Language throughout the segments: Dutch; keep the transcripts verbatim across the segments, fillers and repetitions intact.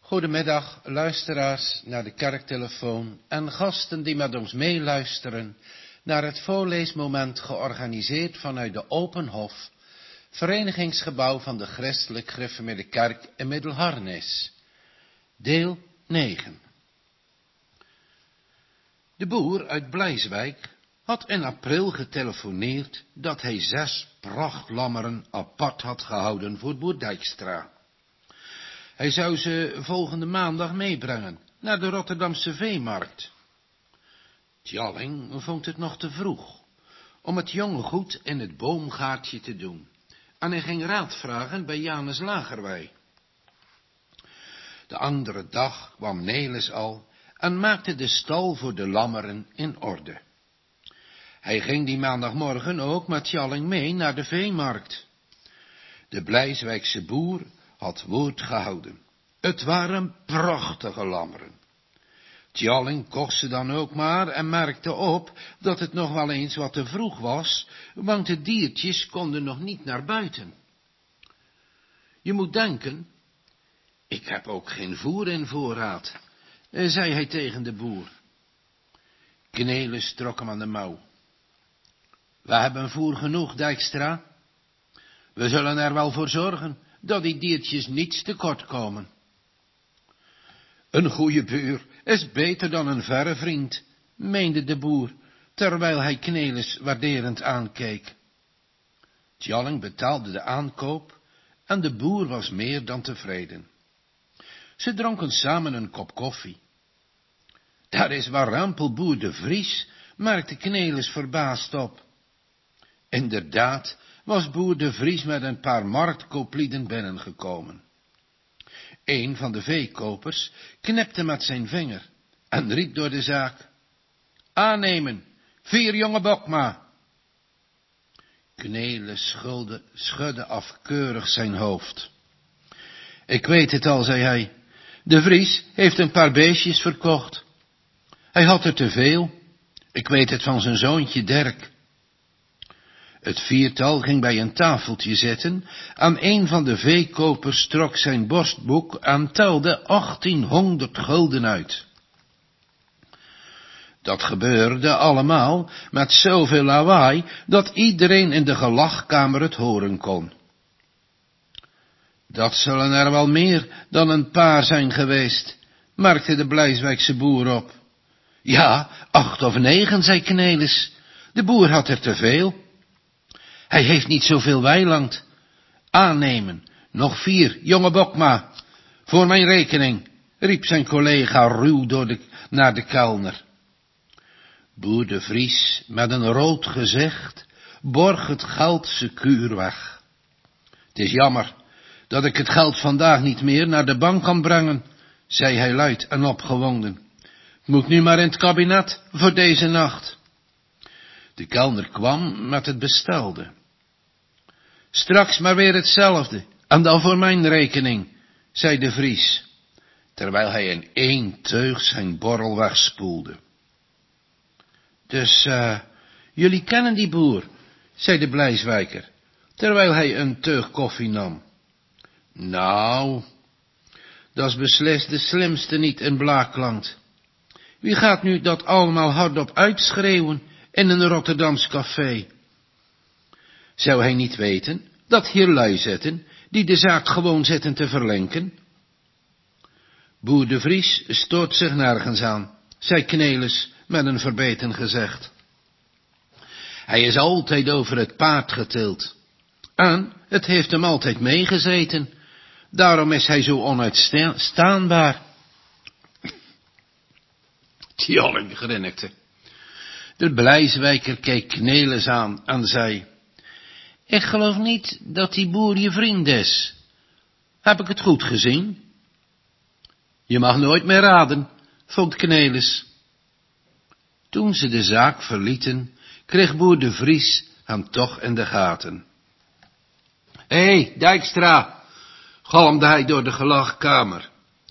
Goedemiddag, luisteraars naar de kerktelefoon en gasten die met ons meeluisteren naar het voorleesmoment georganiseerd vanuit de Open Hof, verenigingsgebouw van de Christelijk Gereformeerde Kerk in Middelharnis. Deel negen. De boer uit Blijswijk had in april getelefoneerd dat hij zes prachtlammeren apart had gehouden voor boer Dijkstra. Hij zou ze volgende maandag meebrengen naar de Rotterdamse veemarkt. Tjalling vond het nog te vroeg om het jonge goed in het boomgaartje te doen en hij ging raad vragen bij Janus Lagerwij. De andere dag kwam Nelis al en maakte de stal voor de lammeren in orde. Hij ging die maandagmorgen ook met Tjalling mee naar de veemarkt. De Blijswijkse boer had woord gehouden. Het waren prachtige lammeren. Tjalling kocht ze dan ook maar en merkte op dat het nog wel eens wat te vroeg was, want de diertjes konden nog niet naar buiten. Je moet denken, ik heb ook geen voer in voorraad, zei hij tegen de boer. Knelis trok hem aan de mouw. We hebben voer genoeg, Dijkstra. We zullen er wel voor zorgen dat die diertjes niets tekort komen. Een goede buur is beter dan een verre vriend, meende de boer, terwijl hij Knelis waarderend aankeek. Tjalling betaalde de aankoop en de boer was meer dan tevreden. Ze dronken samen een kop koffie. Daar is warempelboer de Vries, merkte Knelis verbaasd op. Inderdaad was boer de Vries met een paar marktkooplieden binnengekomen. Een van de veekopers knipte met zijn vinger en riep door de zaak: aannemen, vier jonge bokma. Knelis schudde, schudde afkeurig zijn hoofd. Ik weet het al, zei hij, de Vries heeft een paar beestjes verkocht. Hij had er te veel, ik weet het van zijn zoontje Dirk. Het viertal ging bij een tafeltje zitten, aan een van de veekopers trok zijn borstboek en telde achttienhonderd gulden uit. Dat gebeurde allemaal met zoveel lawaai, dat iedereen in de gelagkamer het horen kon. Dat zullen er wel meer dan een paar zijn geweest, merkte de Blijswijkse boer op. Ja, acht of negen, zei Knelis, de boer had er te veel. Hij heeft niet zoveel weiland. Aannemen, nog vier, jonge bokma, voor mijn rekening, riep zijn collega ruw door de, naar de kelner. Boer de Vries, met een rood gezicht, borg het geld secuur weg. Het is jammer dat ik het geld vandaag niet meer naar de bank kan brengen, zei hij luid en opgewonden. Moet nu maar in het kabinet voor deze nacht. De kelner kwam met het bestelde. Straks maar weer hetzelfde, en dan voor mijn rekening, zei de Vries, terwijl hij in één teug zijn borrel wegspoelde. Dus, uh, jullie kennen die boer, zei de Blijswijker, terwijl hij een teug koffie nam. Nou, dat is beslist de slimste niet in Blaakland. Wie gaat nu dat allemaal hardop uitschreeuwen in een Rotterdams café? Zou hij niet weten dat hier lui zitten, die de zaak gewoon zitten te verlinken? Boer de Vries stoort zich nergens aan, zei Knelis met een verbeten gezicht. Hij is altijd over het paard getild. En het heeft hem altijd meegezeten. Daarom is hij zo onuitstaanbaar. Tjalling grinnikte. De Blijswijker keek Knelis aan en zei: ik geloof niet dat die boer je vriend is. Heb ik het goed gezien? Je mag nooit meer raden, vond Knelis. Toen ze de zaak verlieten, kreeg boer de Vries hem toch in de gaten. Hé, hey, Dijkstra, galmde hij door de gelagkamer.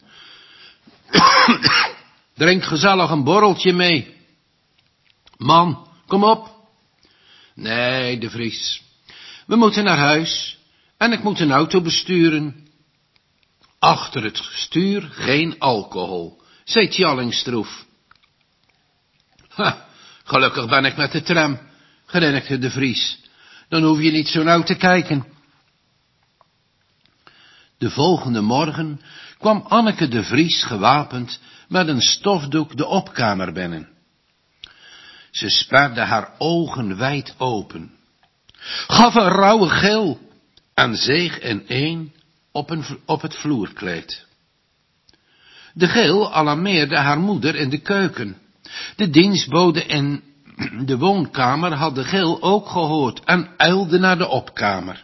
Drink gezellig een borreltje mee. Man, kom op. Nee, de Vries. We moeten naar huis en ik moet een auto besturen. Achter het stuur geen alcohol, zei Tjalling stroef. Ha, gelukkig ben ik met de tram, grinnikte de Vries. Dan hoef je niet zo nauw te kijken. De volgende morgen kwam Anneke de Vries gewapend met een stofdoek de opkamer binnen. Ze sperde haar ogen wijd open, gaf een rauwe gil en zeeg ineen op, een, op het vloerkleed. De gil alarmeerde haar moeder in de keuken. De dienstbode in de woonkamer had de gil ook gehoord en uilde naar de opkamer.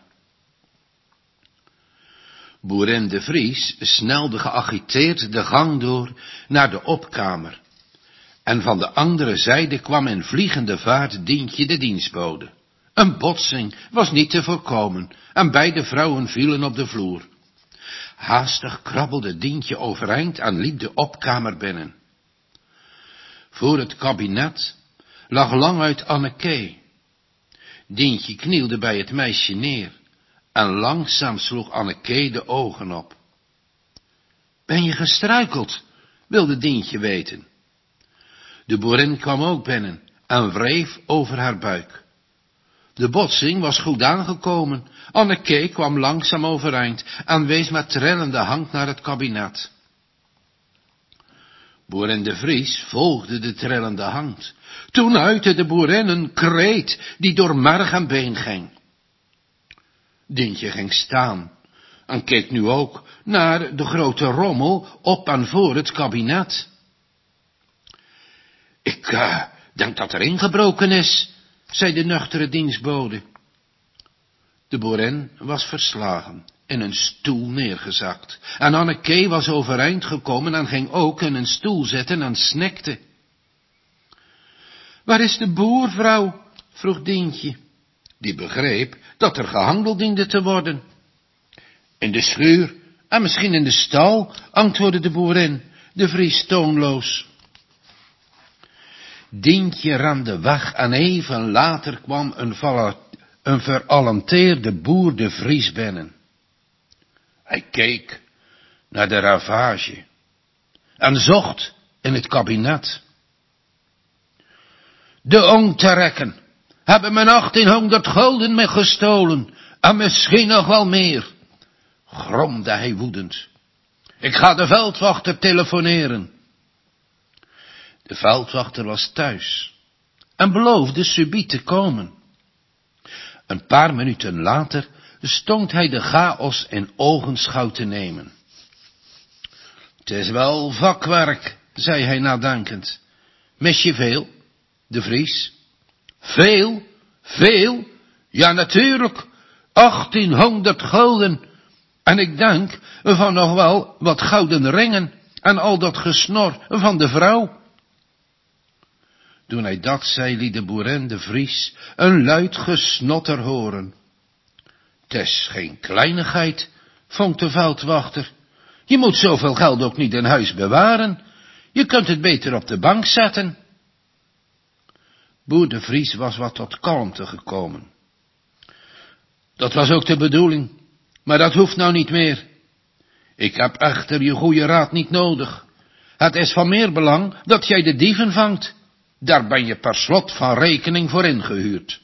Boerin de Vries snelde geagiteerd de gang door naar de opkamer. En van de andere zijde kwam in vliegende vaart Dientje de dienstbode. Een botsing was niet te voorkomen en beide vrouwen vielen op de vloer. Haastig krabbelde Dientje overeind en liep de opkamer binnen. Voor het kabinet lag languit Anneke. Dientje knielde bij het meisje neer en langzaam sloeg Anneke de ogen op. Ben je gestruikeld? Wilde Dientje weten. De boerin kwam ook binnen en wreef over haar buik. De botsing was goed aangekomen. Anneke kwam langzaam overeind en wees met trillende hand naar het kabinet. Boerin de Vries volgde de trillende hand. Toen uitte de boerin een kreet die door merg en been ging. Dientje ging staan en keek nu ook naar de grote rommel op en voor het kabinet. Ik uh, denk dat er ingebroken is, zei de nuchtere dienstbode. De boerin was verslagen, in een stoel neergezakt. En Anneke was overeind gekomen en ging ook in een stoel zitten en snikte. Waar is de boer, vrouw? Vroeg Dientje. Die begreep dat er gehandeld diende te worden. In de schuur en misschien in de stal, antwoordde de boerin, de Vries toonloos. Dientje rende weg en even later kwam een, een veralenteerde boer de Vries binnen. Hij keek naar de ravage en zocht in het kabinet. De onterekken hebben mijn achttienhonderd gulden me gestolen en misschien nog wel meer, gromde hij woedend. Ik ga de veldwachter telefoneren. De veldwachter was thuis en beloofde subiet te komen. Een paar minuten later stond hij de chaos in ogenschouw te nemen. Het is wel vakwerk, zei hij nadenkend. Mis je veel, de Vries? Veel? Veel? Ja, natuurlijk. Achttienhonderd gulden. En ik denk van nog wel wat gouden ringen en al dat gesnor van de vrouw. Toen hij dat zei, liet de boerin de Vries een luid gesnotter horen. Het is geen kleinigheid, vond de veldwachter. Je moet zoveel geld ook niet in huis bewaren. Je kunt het beter op de bank zetten. Boer de Vries was wat tot kalmte gekomen. Dat was ook de bedoeling, maar dat hoeft nou niet meer. Ik heb echter je goede raad niet nodig. Het is van meer belang dat jij de dieven vangt. Daar ben je per slot van rekening voor ingehuurd.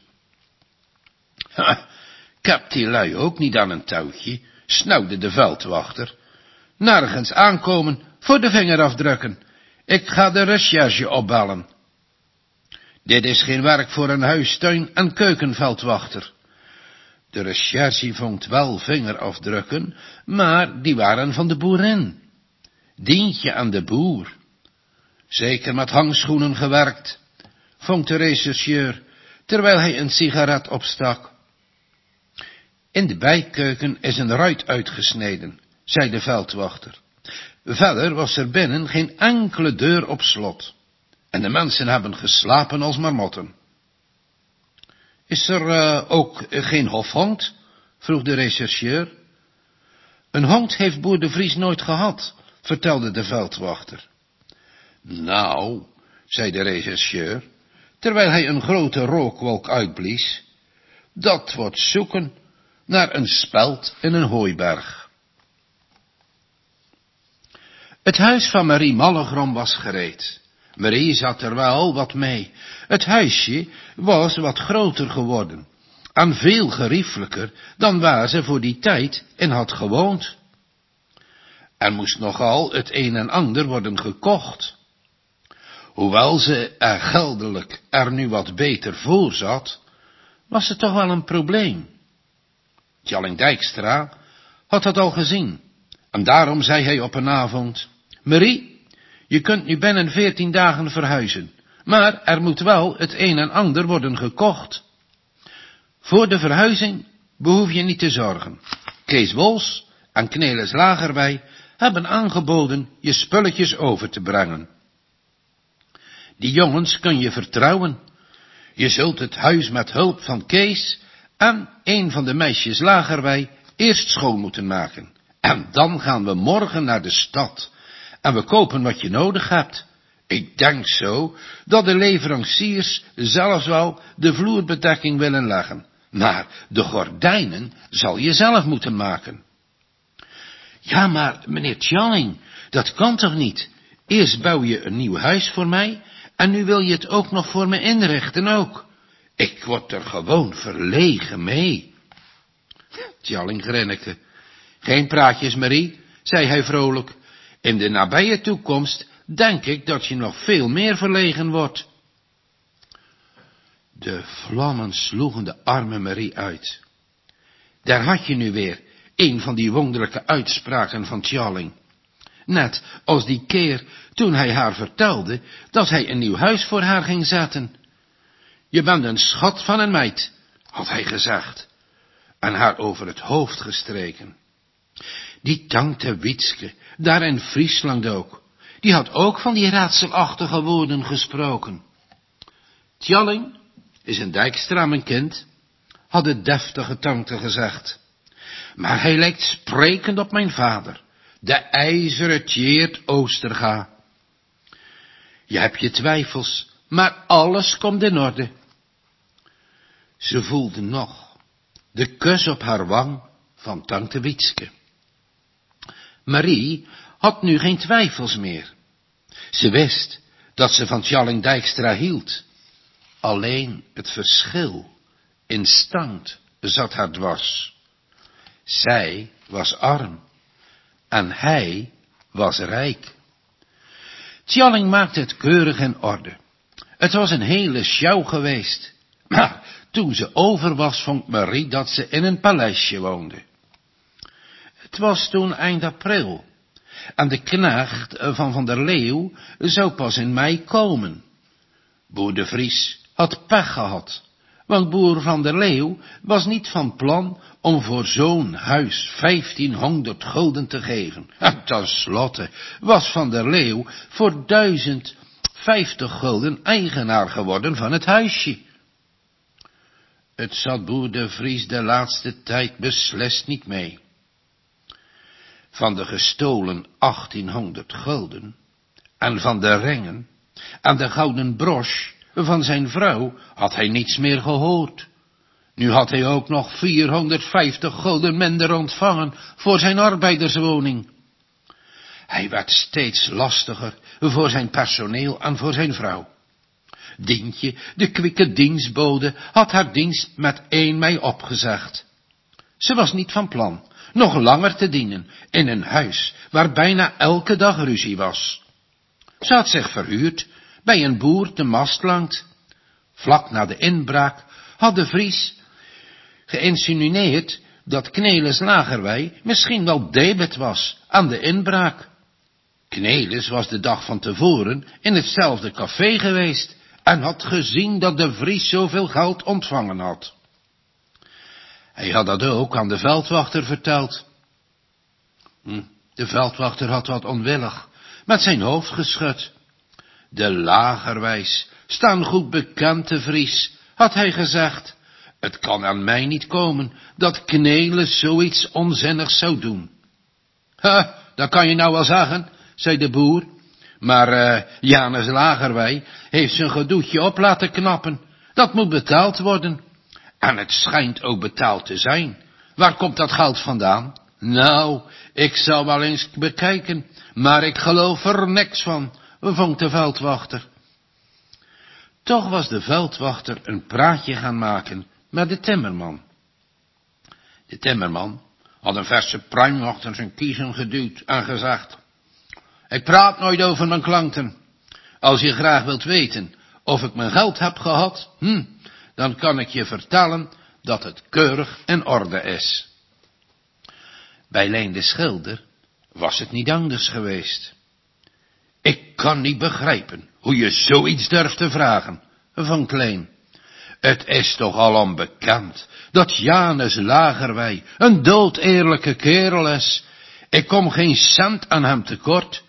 Ha, ik heb die lui ook niet aan een touwtje, snauwde de veldwachter. Nergens aankomen, voor de vinger afdrukken. Ik ga de recherche opbellen. Dit is geen werk voor een huistuin- en keukenveldwachter. De recherche vond wel vingerafdrukken, maar die waren van de boerin. Dientje aan de boer. Zeker met hangschoenen gewerkt, vond de rechercheur, terwijl hij een sigaret opstak. In de bijkeuken is een ruit uitgesneden, zei de veldwachter. Verder was er binnen geen enkele deur op slot. En de mensen hebben geslapen als marmotten. Is er uh, ook geen hofhond? Vroeg de rechercheur. Een hond heeft boer de Vries nooit gehad, vertelde de veldwachter. Nou, zei de rechercheur, terwijl hij een grote rookwolk uitblies, dat wordt zoeken naar een speld in een hooiberg. Het huis van Marie Mallegrom was gereed. Marie zat er wel wat mee. Het huisje was wat groter geworden en veel geriefelijker dan waar ze voor die tijd in had gewoond. Er moest nogal het een en ander worden gekocht. Hoewel ze er geldelijk er nu wat beter voor zat, was het toch wel een probleem. Tjalling Dijkstra had dat al gezien, en daarom zei hij op een avond: Marie, je kunt nu binnen veertien dagen verhuizen, maar er moet wel het een en ander worden gekocht. Voor de verhuizing behoef je niet te zorgen. Kees Wols en Knelis Lagerwij hebben aangeboden je spulletjes over te brengen. Die jongens kun je vertrouwen. Je zult het huis met hulp van Kees en een van de meisjes Lagerwij eerst schoon moeten maken. En dan gaan we morgen naar de stad en we kopen wat je nodig hebt. Ik denk zo dat de leveranciers zelfs wel de vloerbedekking willen leggen. Maar de gordijnen zal je zelf moeten maken. Ja, maar meneer Tjalling, dat kan toch niet? Eerst bouw je een nieuw huis voor mij en nu wil je het ook nog voor me inrichten ook. Ik word er gewoon verlegen mee. Tjalling grinnikte. Geen praatjes, Marie, zei hij vrolijk. In de nabije toekomst denk ik dat je nog veel meer verlegen wordt. De vlammen sloegen de arme Marie uit. Daar had je nu weer een van die wonderlijke uitspraken van Tjalling. Net als die keer toen hij haar vertelde dat hij een nieuw huis voor haar ging zetten. Je bent een schat van een meid, had hij gezegd, en haar over het hoofd gestreken. Die tante Wietske, daar in Friesland ook, die had ook van die raadselachtige woorden gesproken. Tjalling is een Dijkstra, mijn kind, had de deftige tante gezegd. Maar hij lijkt sprekend op mijn vader, de ijzeren Tjeerd Oosterga. Je hebt je twijfels, maar alles komt in orde. Ze voelde nog de kus op haar wang van tante Wietske. Marie had nu geen twijfels meer. Ze wist dat ze van Tjalling Dijkstra hield. Alleen het verschil in stand zat haar dwars. Zij was arm en hij was rijk. Tjalling maakte het keurig in orde. Het was een hele sjouw geweest, maar toen ze over was vond Marie dat ze in een paleisje woonde. Het was toen eind april en de knecht van Van der Leeuw zou pas in mei komen. Boer de Vries had pech gehad, want boer Van der Leeuw was niet van plan om voor zo'n huis vijftienhonderd gulden te geven. En tenslotte was Van der Leeuw voor duizend vijftig gulden eigenaar geworden van het huisje. Het zat boer de Vries de laatste tijd beslist niet mee. Van de gestolen achttienhonderd gulden en van de ringen en de gouden broche van zijn vrouw had hij niets meer gehoord. Nu had hij ook nog vierhonderdvijftig gulden minder ontvangen voor zijn arbeiderswoning. Hij werd steeds lastiger voor zijn personeel en voor zijn vrouw. Dientje, de kwikke dienstbode, had haar dienst met één mei opgezegd. Ze was niet van plan nog langer te dienen in een huis waar bijna elke dag ruzie was. Ze had zich verhuurd bij een boer te Mastlandt. Vlak na de inbraak had de Vries geïnsinueerd dat Knelis Lagerwij misschien wel debet was aan de inbraak. Knelis was de dag van tevoren in hetzelfde café geweest en had gezien dat de Vries zoveel geld ontvangen had. Hij had dat ook aan de veldwachter verteld. Hm, de veldwachter had wat onwillig met zijn hoofd geschud. De Lagerwijs staan goed bekend te Vries, had hij gezegd. Het kan aan mij niet komen dat Knelis zoiets onzinnigs zou doen. Ha, dat kan je nou wel zeggen, zei de boer. Maar uh, Janus Lagerwij heeft zijn gedoetje op laten knappen. Dat moet betaald worden. En het schijnt ook betaald te zijn. Waar komt dat geld vandaan? Nou, ik zou wel eens bekijken, maar ik geloof er niks van, vond de veldwachter. Toch was de veldwachter een praatje gaan maken met de timmerman. De timmerman had een verse pruim achter zijn kiezen geduwd en gezegd: ik praat nooit over mijn klanten. Als je graag wilt weten of ik mijn geld heb gehad, hm, dan kan ik je vertellen dat het keurig in orde is. Bij Leen de Schilder was het niet anders geweest. Ik kan niet begrijpen hoe je zoiets durft te vragen, van Leen. Het is toch al onbekend dat Janus Lagerwey een doodeerlijke kerel is. Ik kom geen cent aan hem tekort.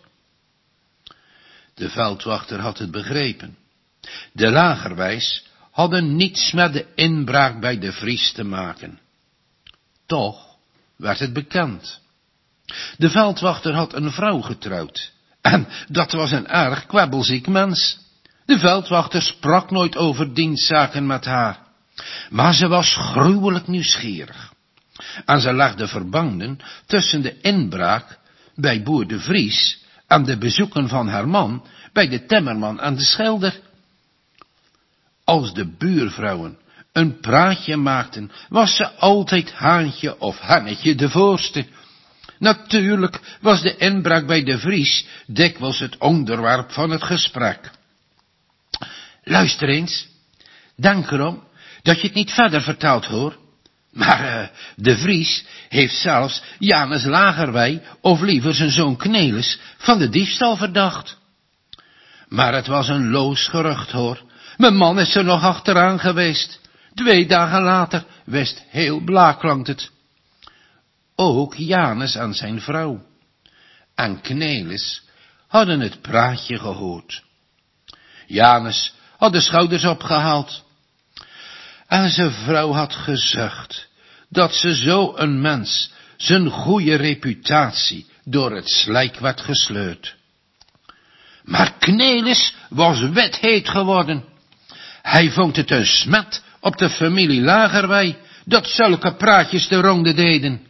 De veldwachter had het begrepen. De Lagerweys hadden niets met de inbraak bij de Vries te maken. Toch werd het bekend. De veldwachter had een vrouw getrouwd, en dat was een erg kwebbelziek mens. De veldwachter sprak nooit over dienstzaken met haar, maar ze was gruwelijk nieuwsgierig. En ze legde verbanden tussen de inbraak bij boer de Vries en de bezoeken van haar man bij de timmerman en de schilder. Als de buurvrouwen een praatje maakten, was ze altijd Haantje of Hannetje de voorste. Natuurlijk was de inbraak bij de Vries dikwijls het onderwerp van het gesprek. Luister eens, denk erom dat je het niet verder vertelt, hoor. Maar uh, de Vries heeft zelfs Janus Lagerwey, of liever zijn zoon Knelis, van de diefstal verdacht. Maar het was een loos gerucht, hoor. Mijn man is er nog achteraan geweest. Twee dagen later wist heel Blaaklandt het. Ook Janus en zijn vrouw en Knelis hadden het praatje gehoord. Janus had de schouders opgehaald en zijn vrouw had gezucht dat ze zo een mens zijn goede reputatie door het slijk werd gesleurd. Maar Knelis was wethheet geworden. Hij vond het een smet op de familie Lagerwey dat zulke praatjes de ronde deden.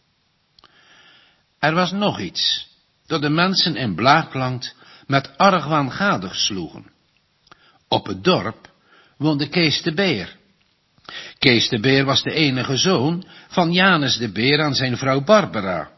Er was nog iets dat de mensen in Blaaklandt met argwaan gadesloegen. Op het dorp woonde Kees de Beer. Kees de Beer was de enige zoon van Janus de Beer en zijn vrouw Barbara.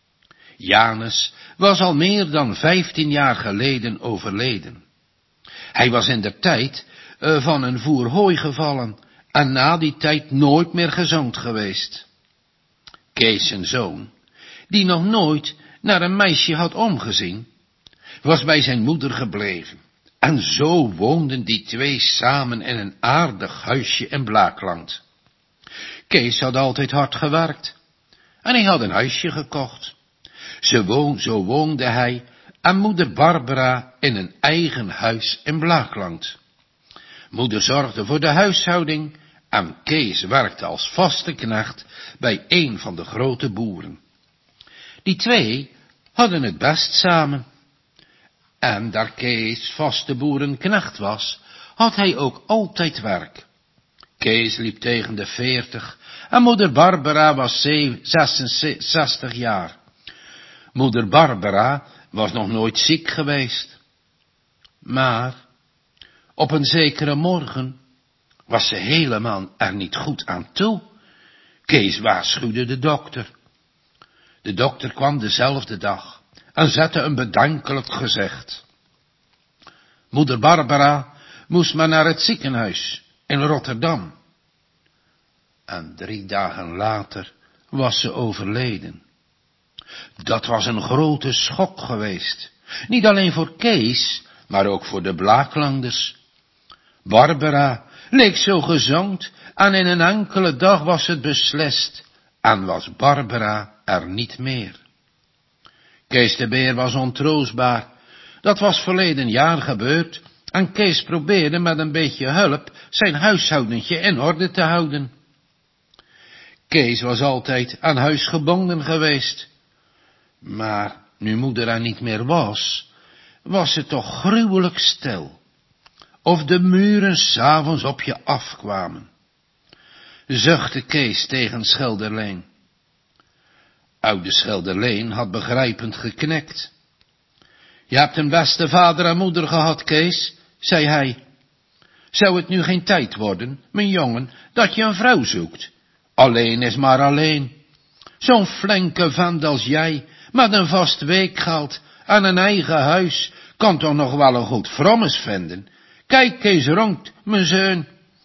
Janus was al meer dan vijftien jaar geleden overleden. Hij was in der tijd uh, van een voer hooi gevallen en na die tijd nooit meer gezond geweest. Kees zijn zoon, die nog nooit naar een meisje had omgezien, was bij zijn moeder gebleven. En zo woonden die twee samen in een aardig huisje in Blaaklandt. Kees had altijd hard gewerkt en hij had een huisje gekocht. Zo, woon, zo woonde hij en moeder Barbara in een eigen huis in Blaaklandt. Moeder zorgde voor de huishouding en Kees werkte als vaste knecht bij een van de grote boeren. Die twee hadden het best samen. En daar Kees vaste boerenknecht was, had hij ook altijd werk. Kees liep tegen de veertig en moeder Barbara was zesenzestig jaar. Moeder Barbara was nog nooit ziek geweest. Maar op een zekere morgen was ze helemaal er niet goed aan toe. Kees waarschuwde de dokter. De dokter kwam dezelfde dag en zette een bedankelijk gezicht. Moeder Barbara moest maar naar het ziekenhuis in Rotterdam. En drie dagen later was ze overleden. Dat was een grote schok geweest. Niet alleen voor Kees, maar ook voor de Blaaklanders. Barbara leek zo gezond en in een enkele dag was het beslist en was Barbara er niet meer. Kees de Beer was ontroostbaar. Dat was verleden jaar gebeurd en Kees probeerde met een beetje hulp zijn huishoudentje in orde te houden. Kees was altijd aan huis gebonden geweest. Maar nu moeder er niet meer was, was het toch gruwelijk stil. Of de muren 's avonds op je afkwamen. Zuchtte Kees tegen Schilderleen. Oude Schelderleen had begrijpend geknikt. Je hebt een beste vader en moeder gehad, Kees, zei hij. Zou het nu geen tijd worden, mijn jongen, dat je een vrouw zoekt? Alleen is maar alleen. Zo'n flinke vent als jij, met een vast weekgeld en een eigen huis, kan toch nog wel een goed frommes vinden. Kijk, Kees ronkt, mijn zoon.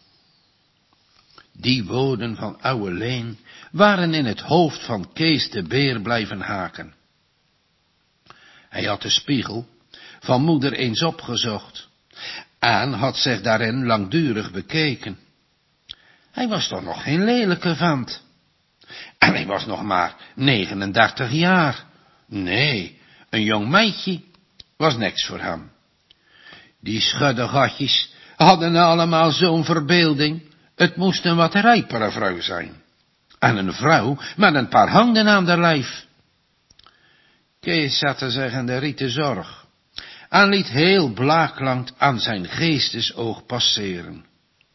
Die woorden van ouwe Leen waren in het hoofd van Kees de Beer blijven haken. Hij had de spiegel van moeder eens opgezocht en had zich daarin langdurig bekeken. Hij was toch nog geen lelijke vent. En hij was nog maar negenendertig jaar. Nee, een jong meisje was niks voor hem. Die schuddegatjes hadden allemaal zo'n verbeelding. Het moest een wat rijpere vrouw zijn. En een vrouw met een paar handen aan haar lijf. Kees zette zich in de rieten zorg en liet heel blaaklangt aan zijn geestesoog passeren.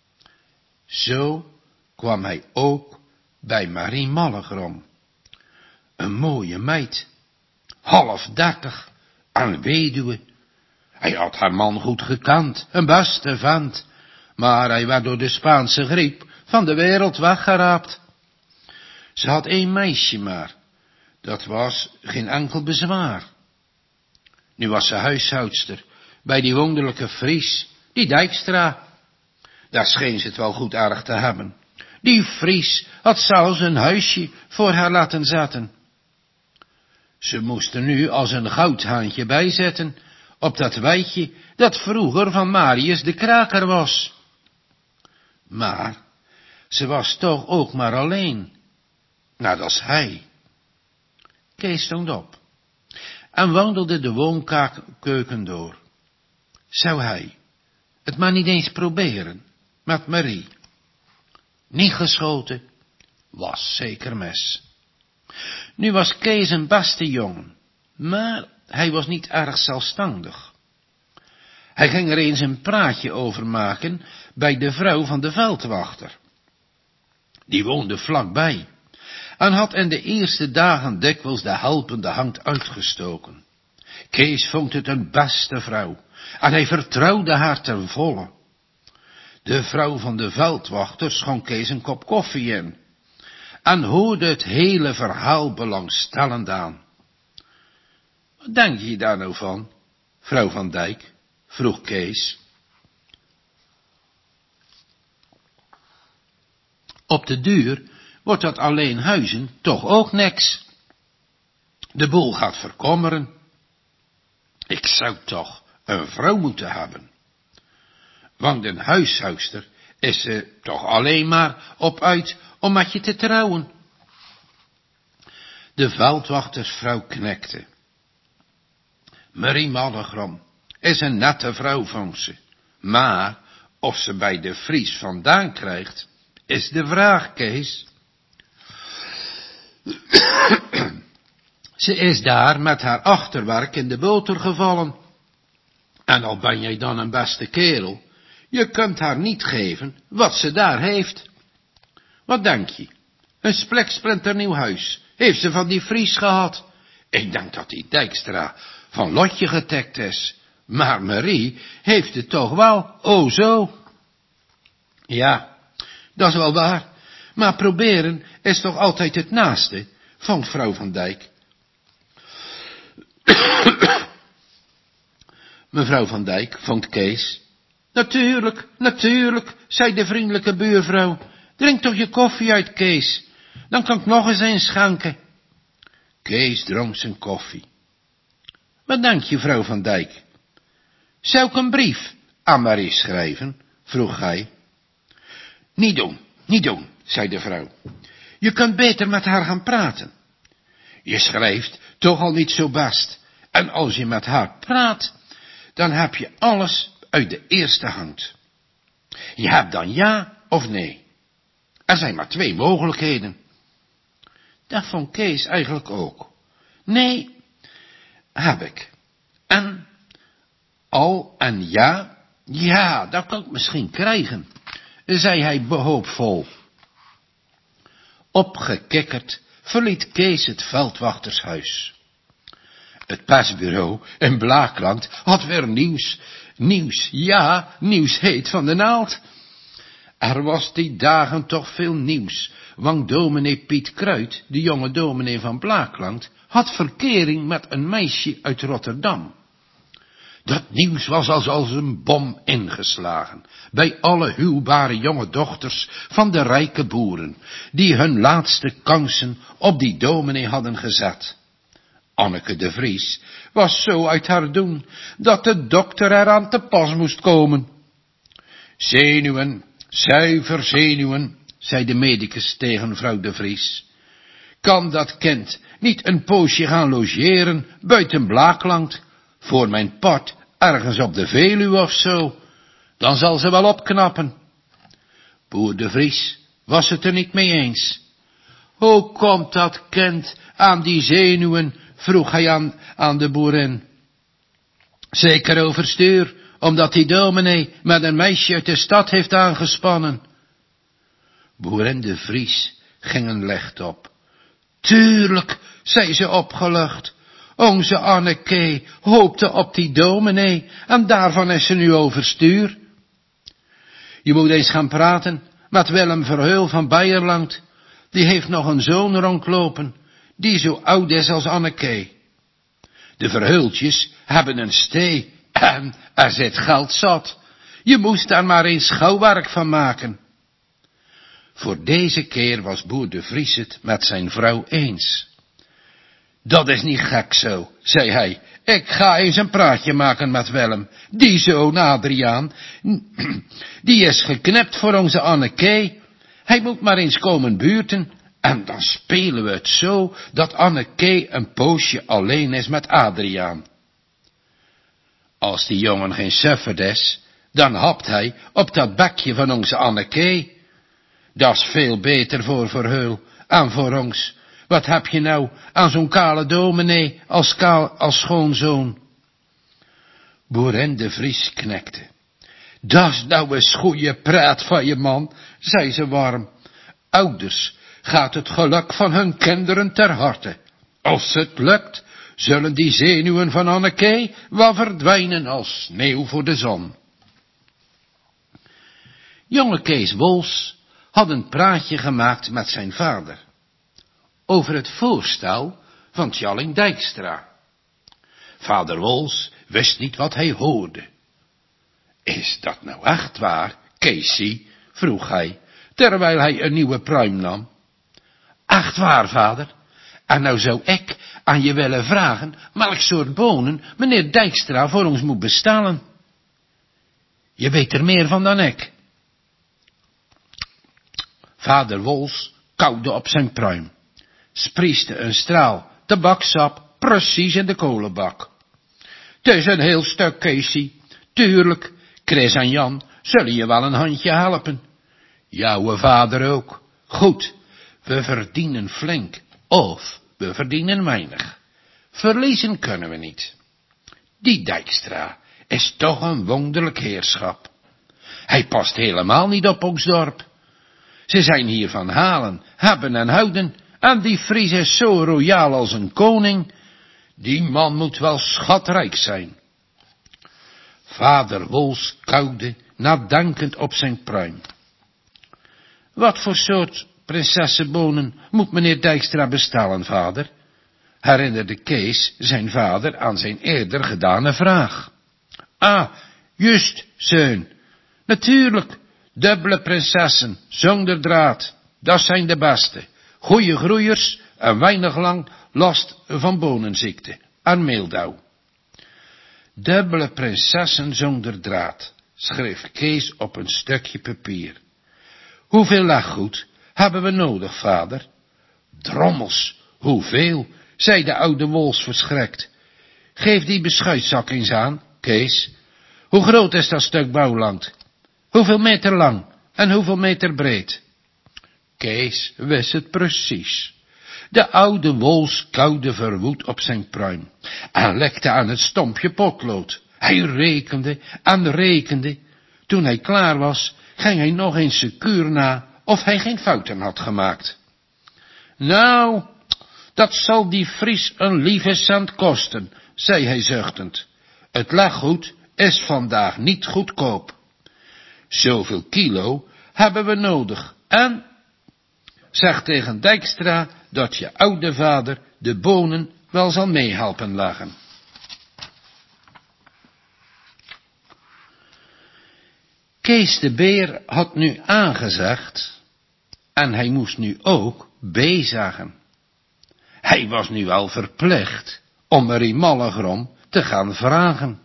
Zo kwam hij ook bij Marie Mallegrom. Een mooie meid, half dertig, en weduwe. Hij had haar man goed gekend, een beste vent, maar hij werd door de Spaanse griep van de wereld weggeraapt. Ze had één meisje maar, dat was geen enkel bezwaar. Nu was ze huishoudster bij die wonderlijke Fries, die Dijkstra. Daar scheen ze het wel goed aardig te hebben. Die Fries had zelfs een huisje voor haar laten zetten. Ze moesten nu als een goudhaantje bijzetten op dat weidje dat vroeger van Marius de Kraker was. Maar ze was toch ook maar alleen. Nou, dat is hij. Kees stond op en wandelde de woonkeuken door. Zou hij het maar niet eens proberen met Marie? Niet geschoten, was zeker mis. Nu was Kees een beste jongen, maar hij was niet erg zelfstandig. Hij ging er eens een praatje over maken bij de vrouw van de veldwachter. Die woonde vlakbij en had in de eerste dagen dikwijls de helpende hand uitgestoken. Kees vond het een beste vrouw en hij vertrouwde haar ten volle. De vrouw van de veldwachter schonk Kees een kop koffie in en hoorde het hele verhaal belangstellend aan. Wat denk je daar nou van, vrouw van Dijk? Vroeg Kees. Op de duur wordt dat alleen huizen toch ook niks. De boel gaat verkommeren. Ik zou toch een vrouw moeten hebben. Want een huishoudster is er toch alleen maar op uit om met je te trouwen. De veldwachtersvrouw knikte. Marie Mallegrom is een nette vrouw, vond ze. Maar of ze bij de Fries vandaan krijgt, is de vraag, Kees. Ze is daar met haar achterwerk in de boter gevallen. En al ben jij dan een beste kerel, je kunt haar niet geven wat ze daar heeft. Wat denk je? Een spliksplinternieuw huis heeft ze van die Fries gehad. Ik denk dat die Dijkstra van Lotje getikt is. Maar Marie heeft het toch wel, o zo. Ja, dat is wel waar. Maar proberen is toch altijd het naaste, vond vrouw van Dijk. Mevrouw van Dijk vond Kees. Natuurlijk, natuurlijk, zei de vriendelijke buurvrouw. Drink toch je koffie uit, Kees. Dan kan ik nog eens een schenken. Kees dronk zijn koffie. Wat denk je, vrouw van Dijk? Zou ik een brief aan Marie schrijven? Vroeg hij. Niet doen, niet doen, zei de vrouw. Je kunt beter met haar gaan praten. Je schrijft toch al niet zo best. En als je met haar praat, dan heb je alles uit de eerste hand. Je hebt dan ja of nee. Er zijn maar twee mogelijkheden. Dat vond Kees eigenlijk ook. Nee, heb ik. En, al en ja, ja, dat kan ik misschien krijgen, zei hij behoopvol. Opgekikkerd verliet Kees het veldwachtershuis. Het persbureau in Blaakland had weer nieuws, nieuws, ja, nieuws heet van de naald. Er was die dagen toch veel nieuws, want dominee Piet Kruid, de jonge dominee van Blaakland, had verkering met een meisje uit Rotterdam. Dat nieuws was als, als een bom ingeslagen, bij alle huwbare jonge dochters van de rijke boeren, die hun laatste kansen op die dominee hadden gezet. Anneke de Vries was zo uit haar doen, dat de dokter eraan te pas moest komen. Zenuwen, zuiver zenuwen, zei de medicus tegen vrouw de Vries. Kan dat kind niet een poosje gaan logeren buiten Blaakland, voor mijn part ergens op de Veluwe of zo, dan zal ze wel opknappen. Boer de Vries was het er niet mee eens. Hoe komt dat kind aan die zenuwen, vroeg hij aan, aan de boerin. Zeker overstuur, omdat die dominee met een meisje uit de stad heeft aangespannen. Boerin de Vries ging een licht op. Tuurlijk, zei ze opgelucht. Onze Anneke hoopte op die dominee en daarvan is ze nu overstuur. Je moet eens gaan praten met Willem Verheul van Beierland. Die heeft nog een zoon rondlopen, die zo oud is als Anneke. De Verheultjes hebben een stee en er zit geld zat. Je moest daar maar eens schouwwerk van maken. Voor deze keer was boer de Vries het met zijn vrouw eens. Dat is niet gek zo, zei hij. Ik ga eens een praatje maken met Willem. Die zoon Adriaan, die is geknipt voor onze Anneke. Hij moet maar eens komen buurten. En dan spelen we het zo, dat Anneke een poosje alleen is met Adriaan. Als die jongen geen sufferd is, dan hapt hij op dat bekje van onze Anneke. Dat is veel beter voor Verheul en voor ons. Wat heb je nou aan zo'n kale dominee als, kaal, als schoonzoon? Boerin de Vries knikte. Dat is nou eens goeie praat van je man, zei ze warm. Ouders gaat het geluk van hun kinderen ter harte. Als het lukt, zullen die zenuwen van Anneke wel verdwijnen als sneeuw voor de zon. Jonge Kees Wols had een praatje gemaakt met zijn vader over het voorstel van Tjalling Dijkstra. Vader Wols wist niet wat hij hoorde. Is dat nou echt waar, Keesie? Vroeg hij, terwijl hij een nieuwe pruim nam. Echt waar, vader. En nou zou ik aan je willen vragen welk soort bonen meneer Dijkstra voor ons moet bestellen. Je weet er meer van dan ik. Vader Wols kauwde op zijn pruim, sprieste een straal tabaksap precies in de kolenbak. Het is een heel stuk, Keesie. Tuurlijk, Chris en Jan zullen je wel een handje helpen. Jouwe vader ook. Goed, we verdienen flink, of we verdienen weinig. Verliezen kunnen we niet. Die Dijkstra is toch een wonderlijk heerschap. Hij past helemaal niet op ons dorp. Ze zijn hier van halen, hebben en houden, en die Fries is zo royaal als een koning. Die man moet wel schatrijk zijn. Vader Wols kauwde nadenkend op zijn pruim. Wat voor soort prinsessenbonen moet meneer Dijkstra bestellen, vader? Herinnerde Kees zijn vader aan zijn eerder gedane vraag. Ah, juist, zeun. Natuurlijk, dubbele prinsessen, zonder draad, dat zijn de beste. Goeie groeiers en weinig lang last van bonenziekte en meeldauw. Dubbele prinsessen zonder draad, schreef Kees op een stukje papier. Hoeveel leggoed hebben we nodig, vader? Drommels, hoeveel, zei de oude Wols verschrikt. Geef die beschuitzak eens aan, Kees. Hoe groot is dat stuk bouwland? Hoeveel meter lang en hoeveel meter breed? Kees wist het precies. De oude Wols kauwde verwoed op zijn pruim en lekte aan het stompje potlood. Hij rekende en rekende. Toen hij klaar was, ging hij nog eens secuur na of hij geen fouten had gemaakt. Nou, Dat zal die Fries een lieve cent kosten, zei hij zuchtend. Het leggoed is vandaag niet goedkoop. Zoveel kilo hebben we nodig en zeg tegen Dijkstra dat je oude vader de bonen wel zal meehelpen leggen. Kees de Beer had nu aangezegd en hij moest nu ook bezeggen. Hij was nu wel verplicht om Marie Mallegrom te gaan vragen.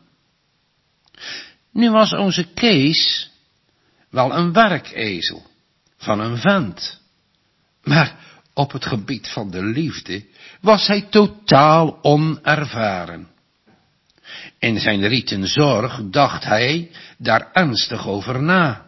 Nu was onze Kees wel een werkezel van een vent, maar op het gebied van de liefde was hij totaal onervaren. In zijn rieten zorg dacht hij daar ernstig over na.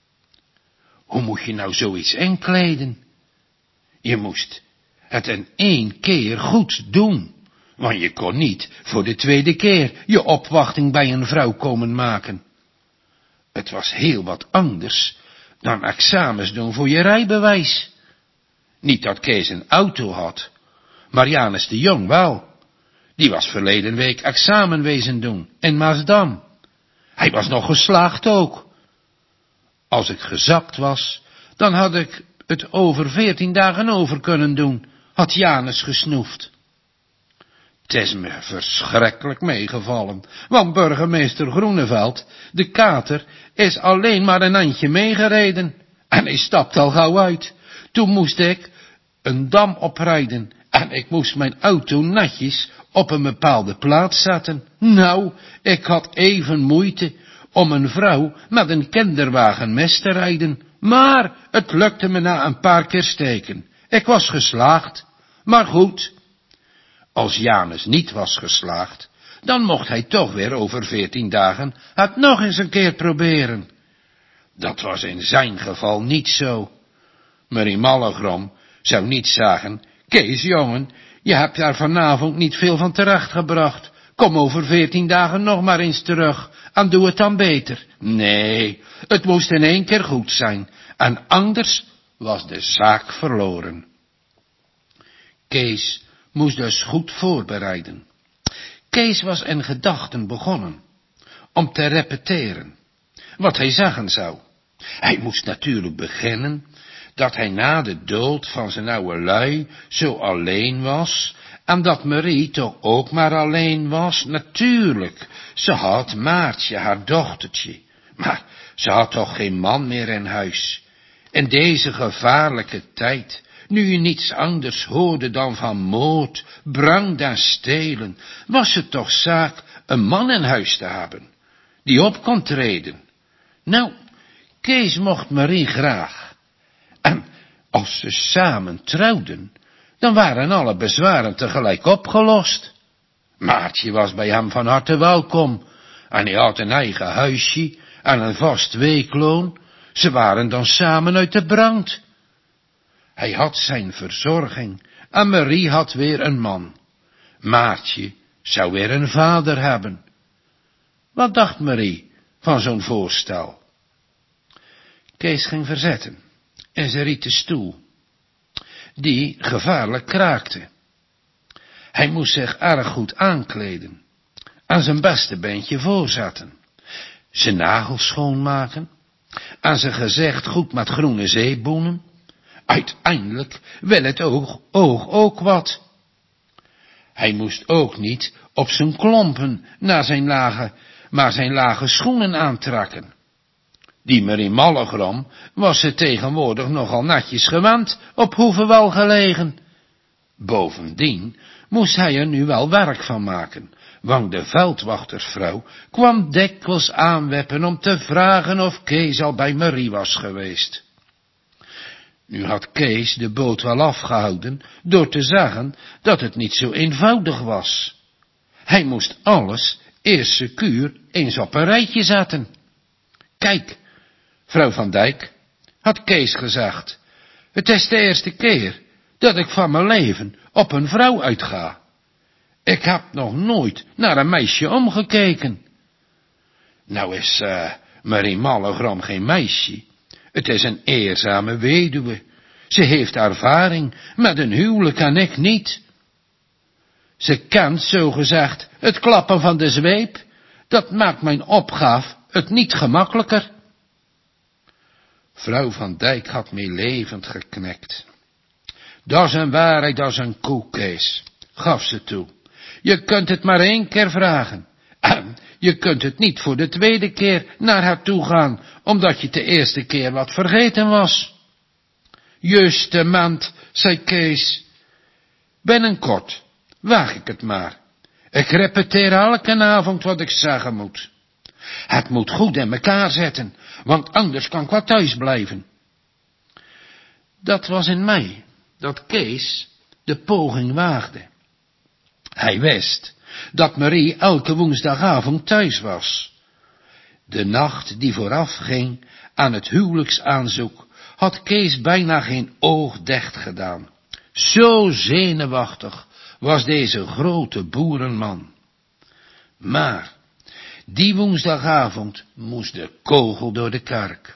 Hoe moet je nou zoiets inkleden? Je moest het in één keer goed doen, want je kon niet voor de tweede keer je opwachting bij een vrouw komen maken. Het was heel wat anders dan examens doen voor je rijbewijs. Niet dat Kees een auto had, maar Janus de Jong wel. Die was verleden week examen wezen doen in Maasdam. Hij was nog geslaagd ook. Als ik gezakt was, dan had ik het over veertien dagen over kunnen doen, had Janus gesnoefd. Het is me verschrikkelijk meegevallen, want burgemeester Groeneveld, de kater, is alleen maar een handje meegereden en hij stapt al gauw uit. Toen moest ik een dam oprijden en ik moest mijn auto netjes op een bepaalde plaats zetten. Nou, ik had even moeite om een vrouw met een kinderwagen mis te rijden, maar het lukte me na een paar keer steken. Ik was geslaagd, maar goed. Als Janus niet was geslaagd, dan mocht hij toch weer over veertien dagen het nog eens een keer proberen. Dat was in zijn geval niet zo. Marie Mallegrom zou niet zeggen, Kees jongen, je hebt daar vanavond niet veel van terechtgebracht. Kom over veertien dagen nog maar eens terug en doe het dan beter. Nee, het moest in één keer goed zijn en anders was de zaak verloren. Kees moest dus goed voorbereiden. Kees was in gedachten begonnen om te repeteren wat hij zeggen zou. Hij moest natuurlijk beginnen dat hij na de dood van zijn oude lui zo alleen was en dat Marie toch ook maar alleen was. Natuurlijk, ze had Maartje, haar dochtertje, maar ze had toch geen man meer in huis. In deze gevaarlijke tijd, nu je niets anders hoorde dan van moord, brand en stelen, was het toch zaak een man in huis te hebben, die op kon treden. Nou, Kees mocht Marie graag. En als ze samen trouwden, dan waren alle bezwaren tegelijk opgelost. Maartje was bij hem van harte welkom, en hij had een eigen huisje en een vast weekloon. Ze waren dan samen uit de brand. Hij had zijn verzorging en Marie had weer een man. Maartje zou weer een vader hebben. Wat dacht Marie van zo'n voorstel? Kees ging verzetten in zijn rieten stoel, die gevaarlijk kraakte. Hij moest zich erg goed aankleden, aan zijn beste beentje voorzetten, zijn nagels schoonmaken, aan zijn gezicht goed met groene zeeboenen. Uiteindelijk wil het oog, oog ook wat. Hij moest ook niet op zijn klompen naar zijn lage, maar zijn lage schoenen aantrekken. Die Marie Mallegrom was ze tegenwoordig nogal netjes gewend, op hoeve wel gelegen. Bovendien moest hij er nu wel werk van maken, want de veldwachtersvrouw kwam dikwijls aanweppen om te vragen of Kees al bij Marie was geweest. Nu had Kees de boot wel afgehouden door te zeggen dat het niet zo eenvoudig was. Hij moest alles eerst secuur eens op een rijtje zetten. Kijk, vrouw Van Dijk, had Kees gezegd, het is de eerste keer dat ik van mijn leven op een vrouw uitga. Ik heb nog nooit naar een meisje omgekeken. Nou is uh, Marie Mallegrom geen meisje. Het is een eerzame weduwe. Ze heeft ervaring met een huwelijk en ik niet. Ze kent, zogezegd, het klappen van de zweep. Dat maakt mijn opgave het niet gemakkelijker. Vrouw van Dijk had mij levend geknekt. Dat is een waarheid, dat is een koe, Kees, gaf ze toe. Je kunt het maar één keer vragen. En je kunt het niet voor de tweede keer naar haar toe gaan, omdat je de eerste keer wat vergeten was. Justement, zei Kees. Binnenkort, waag ik het maar. Ik repeteer elke avond wat ik zeggen moet. Het moet goed in elkaar zetten, want anders kan ik wat thuis blijven. Dat was in mei, dat Kees de poging waagde. Hij wist dat Marie elke woensdagavond thuis was. De nacht die voorafging aan het huwelijksaanzoek had Kees bijna geen oog dicht gedaan. Zo zenuwachtig was deze grote boerenman. Maar die woensdagavond moest de kogel door de kerk.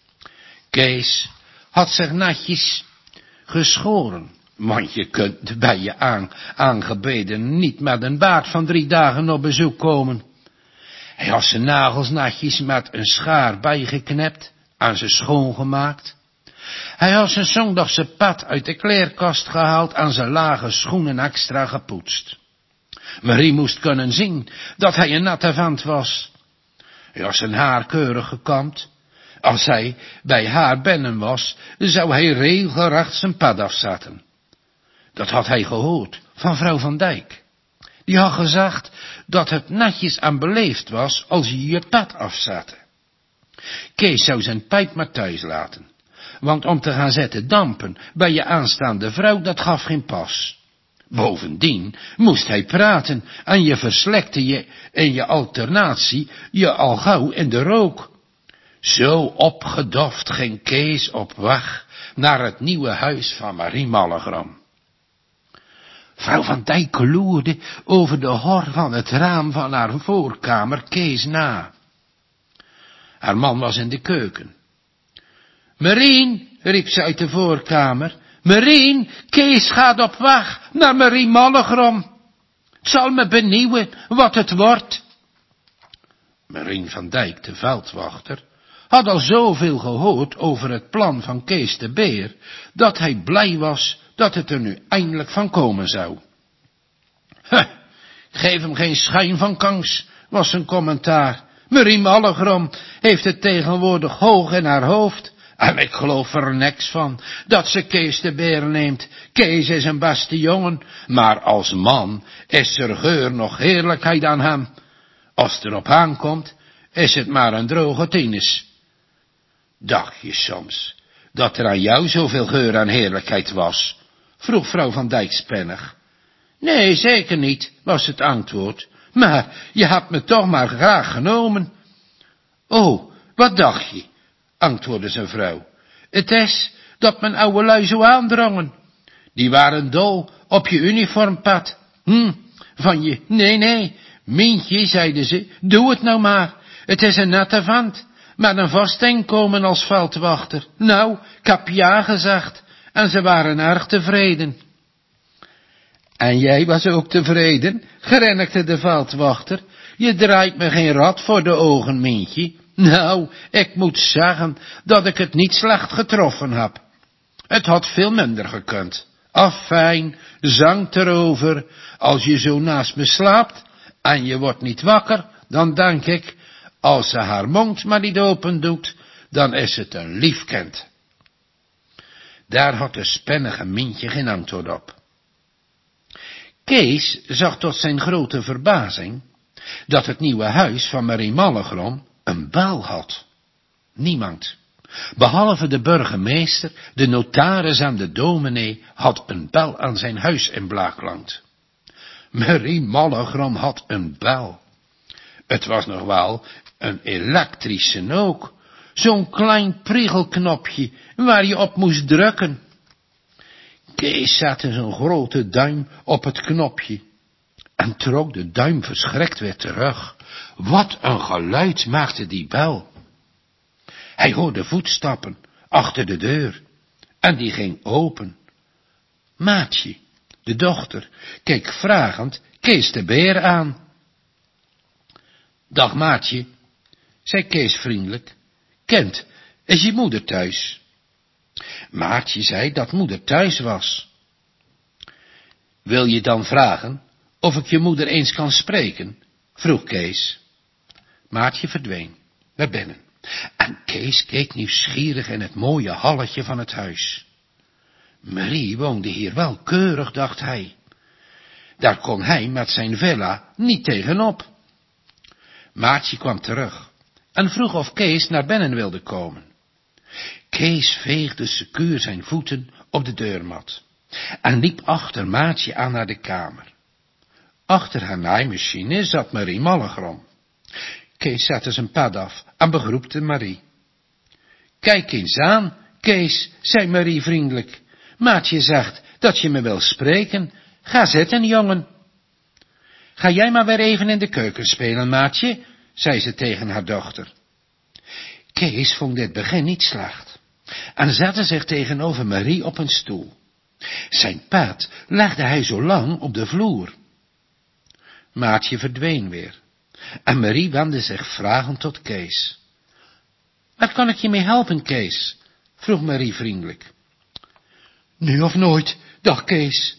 Kees had zich netjes geschoren, want je kunt bij je aan, aangebeden niet met een baard van drie dagen op bezoek komen. Hij had zijn nagels netjes met een schaar bijgeknipt en ze schoongemaakt. Hij had zijn zondagse pad uit de kleerkast gehaald en zijn lage schoenen extra gepoetst. Marie moest kunnen zien dat hij een natte vent was. Hij had zijn haar keurig gekamd. Als hij bij haar binnen was, zou hij regelrecht zijn pad afzetten. Dat had hij gehoord van vrouw van Dijk. Die had gezegd dat het netjes en beleefd was als je je pad afzette. Kees zou zijn pijp maar thuis laten, want om te gaan zitten dampen bij je aanstaande vrouw, dat gaf geen pas. Bovendien moest hij praten en je verslekte je in je alternatie je al gauw in de rook. Zo opgedoft ging Kees op weg naar het nieuwe huis van Marie Mallegram. Vrouw van Dijk loerde over de hor van het raam van haar voorkamer Kees na. Haar man was in de keuken. Marien, riep ze uit de voorkamer, Marien, Kees gaat op weg naar Marie Mallegram. Het zal me benieuwen wat het wordt. Marien van Dijk, de veldwachter, had al zoveel gehoord over het plan van Kees de Beer, dat hij blij was dat het er nu eindelijk van komen zou. Huh, geef hem geen schijn van kans, was zijn commentaar. Marie Mallegram heeft het tegenwoordig hoog in haar hoofd. En ik geloof er niks van, dat ze Kees de Beer neemt. Kees is een beste jongen, maar als man is er geur nog heerlijkheid aan hem. Als het erop aankomt, is het maar een droge tienis. Dacht je soms dat er aan jou zoveel geur en heerlijkheid was? Vroeg vrouw van Dijk spennig. Nee, zeker niet, was het antwoord, maar je hebt me toch maar graag genomen. Oh, wat dacht je? Antwoordde zijn vrouw. Het is dat mijn oude lui zo aandrongen. Die waren dol op je uniformpad. Hm, van je, nee, nee, Mientje, zeiden ze, doe het nou maar. Het is een nette vent, met een vast inkomen als veldwachter. Nou, ik heb ja gezegd, en ze waren erg tevreden. En jij was ook tevreden, grinnikte de veldwachter. Je draait me geen rad voor de ogen, Mientje. Nou, ik moet zeggen dat ik het niet slecht getroffen heb. Het had veel minder gekund. Afijn, zangt erover, als je zo naast me slaapt en je wordt niet wakker, dan denk ik, als ze haar mond maar niet open doet, dan is het een lief kind. Daar had de spinnige Mientje geen antwoord op. Kees zag tot zijn grote verbazing dat het nieuwe huis van Marie Mallegram een bel had. Niemand, behalve de burgemeester, de notaris en de dominee, had een bel aan zijn huis in Blaakland. Marie Mallegram had een bel. Het was nog wel een elektrische ook, zo'n klein priegelknopje waar je op moest drukken. Kees zette zijn grote duim op het knopje en trok de duim verschrikt weer terug. Wat een geluid maakte die bel. Hij hoorde voetstappen achter de deur en die ging open. Maatje, De dochter keek vragend Kees de beer aan. Dag maatje, zei Kees vriendelijk, Kent, is je moeder thuis? Maatje zei dat moeder thuis was. Wil je dan vragen of ik je moeder eens kan spreken? Vroeg Kees. Maatje verdween naar binnen en Kees keek nieuwsgierig in het mooie halletje van het huis. Marie woonde hier wel keurig, dacht hij. Daar kon hij met zijn villa niet tegenop. Maatje kwam terug en vroeg of Kees naar binnen wilde komen. Kees veegde secuur zijn voeten op de deurmat en liep achter Maatje aan naar de kamer. Achter haar naaimachine zat Marie Mallegrom. Kees zette zijn pad af en begroette Marie. Kijk eens aan, Kees, zei Marie vriendelijk. Maatje zegt dat je me wil spreken. Ga zitten, jongen. Ga jij maar weer even in de keuken spelen, Maatje, zei ze tegen haar dochter. Kees vond dit begin niet slecht en zette zich tegenover Marie op een stoel. Zijn pad legde hij zo lang op de vloer. Maatje verdween weer en Marie wendde zich vragend tot Kees. Waar kan ik je mee helpen, Kees? Vroeg Marie vriendelijk. Nu of nooit, dacht Kees.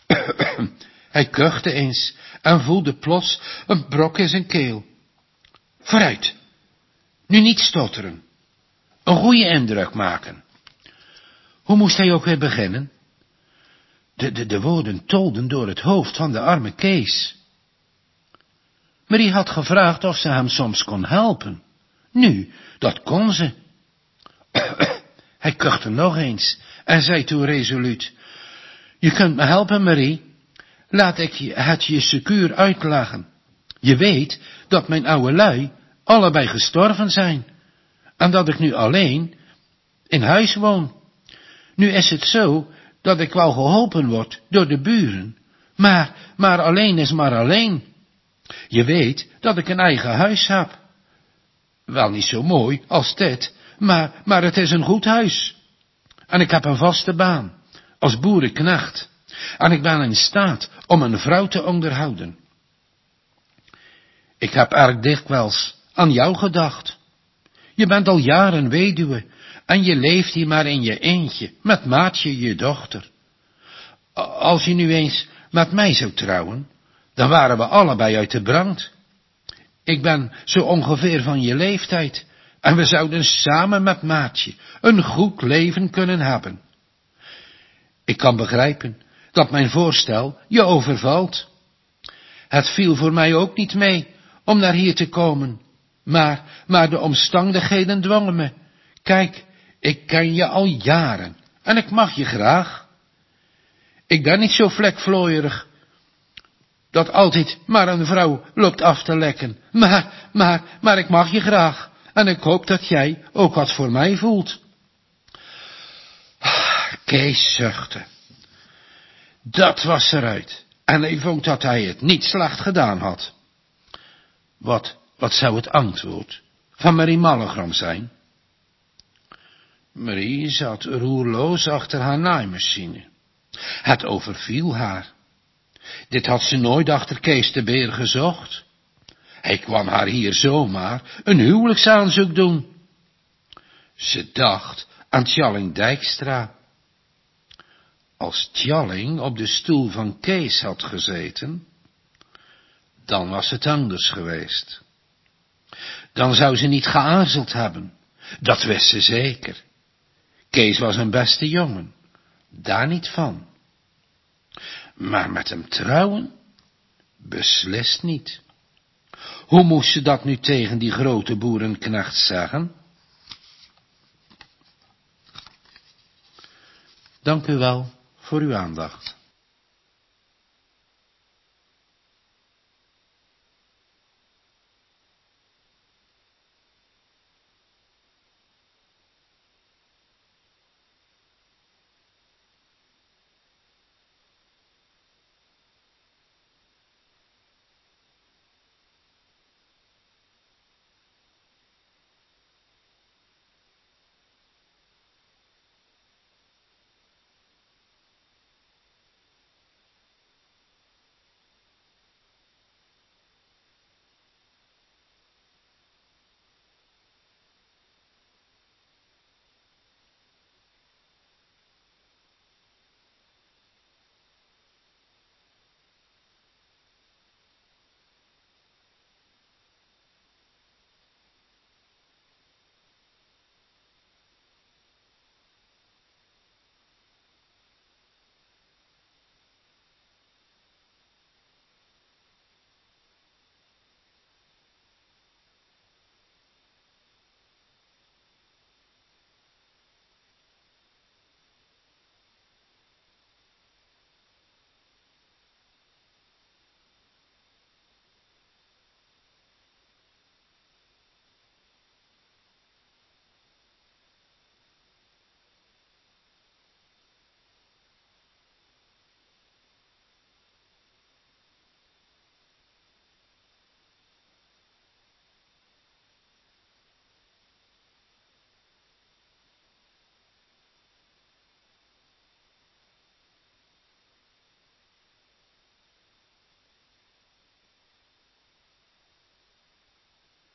Hij kuchte eens en voelde plots een brok in zijn keel. Vooruit, nu niet stotteren, een goede indruk maken. Hoe moest hij ook weer beginnen? De, de, de woorden tolden door het hoofd van de arme Kees. Marie had gevraagd of ze hem soms kon helpen. Nu, dat kon ze. Hij kuchte nog eens en zei toen resoluut, je kunt me helpen, Marie. Laat ik je het je secuur uitleggen. Je weet dat mijn oude lui allebei gestorven zijn en dat ik nu alleen in huis woon. Nu is het zo dat ik wel geholpen word door de buren, maar, maar alleen is maar alleen. Je weet dat ik een eigen huis heb. Wel niet zo mooi als dit, maar, maar het is een goed huis. En ik heb een vaste baan, als boerenknecht. En ik ben in staat om een vrouw te onderhouden. Ik heb erg dikwijls aan jou gedacht. Je bent al jaren weduwe en je leeft hier maar in je eentje, met Maatje, je dochter. Als je nu eens met mij zou trouwen, dan waren we allebei uit de brand. Ik ben zo ongeveer van je leeftijd en we zouden samen met Maatje een goed leven kunnen hebben. Ik kan begrijpen dat mijn voorstel je overvalt. Het viel voor mij ook niet mee om naar hier te komen, maar, maar de omstandigheden dwongen me. Kijk, ik ken je al jaren en ik mag je graag. Ik ben niet zo vlekvlooierig dat altijd maar een vrouw loopt af te lekken, maar, maar, maar ik mag je graag en ik hoop dat jij ook wat voor mij voelt. Kees zuchtte. Dat was eruit en hij vond dat hij het niet slecht gedaan had. Wat, wat zou het antwoord van Marie Mallegrom zijn? Marie zat roerloos achter haar naaimachine. Het overviel haar. Dit had ze nooit achter Kees de beer gezocht. Hij kwam haar hier zomaar een huwelijksaanzoek doen. Ze dacht aan Tjalling Dijkstra. Als Tjalling op de stoel van Kees had gezeten, dan was het anders geweest. Dan zou ze niet geaarzeld hebben, dat wist ze zeker. Kees was een beste jongen, daar niet van. Maar met hem trouwen? Beslist niet. Hoe moest ze dat nu tegen die grote boerenknecht zeggen? Dank u wel voor uw aandacht.